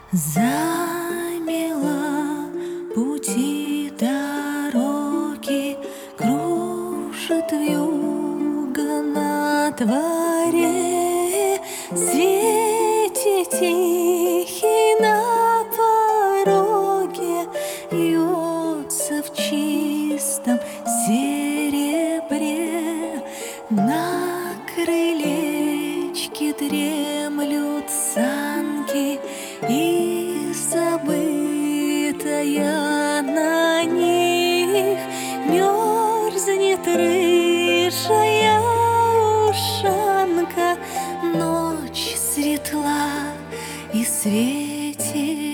Замела пути дороги, кружит вьюга на дворе. Свете тихий на пороге льется в чистом серебре. На крылечке дремлют санки, и забытая на них мерзнет рыжая ушанка. Ночь светла и светит